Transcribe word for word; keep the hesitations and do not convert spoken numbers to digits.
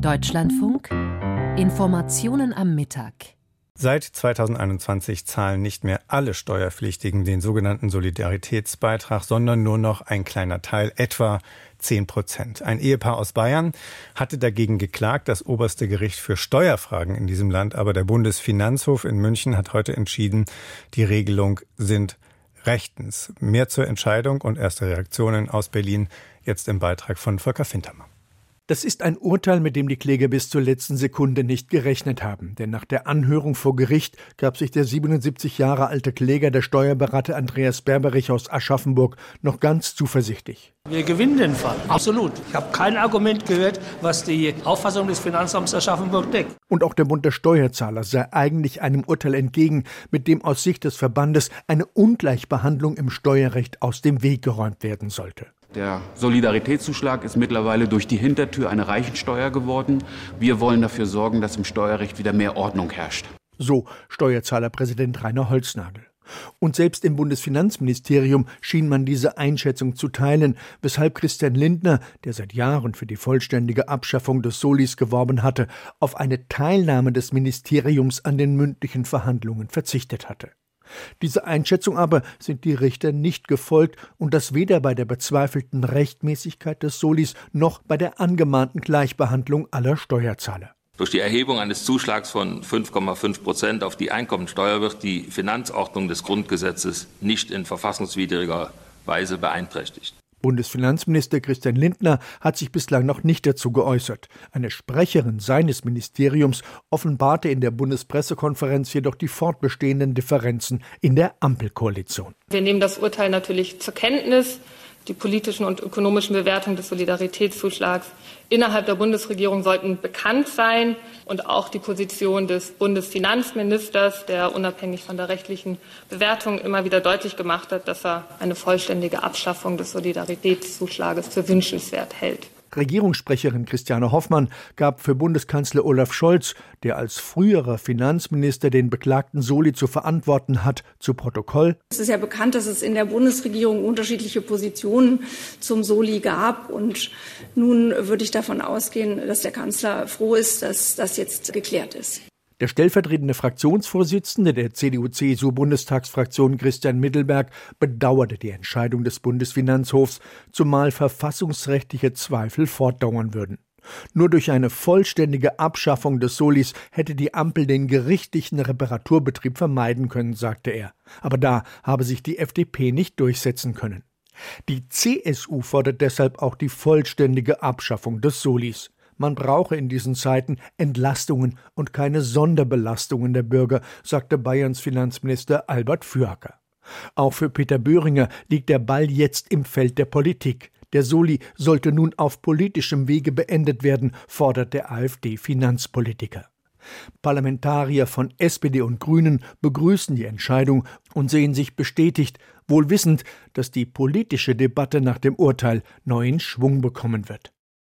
Deutschlandfunk Informationen am Mittag. Seit zweitausendeinundzwanzig zahlen nicht mehr alle Steuerpflichtigen den sogenannten Solidaritätsbeitrag, sondern nur noch ein kleiner Teil, etwa zehn Prozent. Ein Ehepaar aus Bayern hatte dagegen geklagt, das oberste Gericht für Steuerfragen in diesem Land, aber der Bundesfinanzhof in München hat heute entschieden, die Regelung sind rechtens. Mehr zur Entscheidung und erste Reaktionen aus Berlin jetzt im Beitrag von Volker Fintermann. Das ist ein Urteil, mit dem die Kläger bis zur letzten Sekunde nicht gerechnet haben. Denn nach der Anhörung vor Gericht gab sich der siebenundsiebzig Jahre alte Kläger, der Steuerberater Andreas Berberich aus Aschaffenburg, noch ganz zuversichtlich. Wir gewinnen den Fall, absolut. Ich habe kein Argument gehört, was die Auffassung des Finanzamts Aschaffenburg deckt. Und auch der Bund der Steuerzahler sei eigentlich einem Urteil entgegen, mit dem aus Sicht des Verbandes eine Ungleichbehandlung im Steuerrecht aus dem Weg geräumt werden sollte. Der Solidaritätszuschlag ist mittlerweile durch die Hintertür eine Reichensteuer geworden. Wir wollen dafür sorgen, dass im Steuerrecht wieder mehr Ordnung herrscht. So Steuerzahlerpräsident Rainer Holznagel. Und selbst im Bundesfinanzministerium schien man diese Einschätzung zu teilen, weshalb Christian Lindner, der seit Jahren für die vollständige Abschaffung des Solis geworben hatte, auf eine Teilnahme des Ministeriums an den mündlichen Verhandlungen verzichtet hatte. Diese Einschätzung aber sind die Richter nicht gefolgt und das weder bei der bezweifelten Rechtmäßigkeit des Solis noch bei der angemahnten Gleichbehandlung aller Steuerzahler. Durch die Erhebung eines Zuschlags von fünf Komma fünf Prozent auf die Einkommensteuer wird die Finanzordnung des Grundgesetzes nicht in verfassungswidriger Weise beeinträchtigt. Bundesfinanzminister Christian Lindner hat sich bislang noch nicht dazu geäußert. Eine Sprecherin seines Ministeriums offenbarte in der Bundespressekonferenz jedoch die fortbestehenden Differenzen in der Ampelkoalition. Wir nehmen das Urteil natürlich zur Kenntnis. Die politischen und ökonomischen Bewertungen des Solidaritätszuschlags innerhalb der Bundesregierung sollten bekannt sein und auch die Position des Bundesfinanzministers, der unabhängig von der rechtlichen Bewertung immer wieder deutlich gemacht hat, dass er eine vollständige Abschaffung des Solidaritätszuschlages für wünschenswert hält. Regierungssprecherin Christiane Hoffmann gab für Bundeskanzler Olaf Scholz, der als früherer Finanzminister den beklagten Soli zu verantworten hat, zu Protokoll: Es ist ja bekannt, dass es in der Bundesregierung unterschiedliche Positionen zum Soli gab. Und nun würde ich davon ausgehen, dass der Kanzler froh ist, dass das jetzt geklärt ist. Der stellvertretende Fraktionsvorsitzende der C D U-C S U-Bundestagsfraktion Christian Mittelberg bedauerte die Entscheidung des Bundesfinanzhofs, zumal verfassungsrechtliche Zweifel fortdauern würden. Nur durch eine vollständige Abschaffung des Solis hätte die Ampel den gerichtlichen Reparaturbetrieb vermeiden können, sagte er. Aber da habe sich die F D P nicht durchsetzen können. Die C S U fordert deshalb auch die vollständige Abschaffung des Solis. Man brauche in diesen Zeiten Entlastungen und keine Sonderbelastungen der Bürger, sagte Bayerns Finanzminister Albert Füracker. Auch für Peter Böhringer liegt der Ball jetzt im Feld der Politik. Der Soli sollte nun auf politischem Wege beendet werden, fordert der AfD-Finanzpolitiker. Parlamentarier von S P D und Grünen begrüßen die Entscheidung und sehen sich bestätigt, wohl wissend, dass die politische Debatte nach dem Urteil neuen Schwung bekommen wird.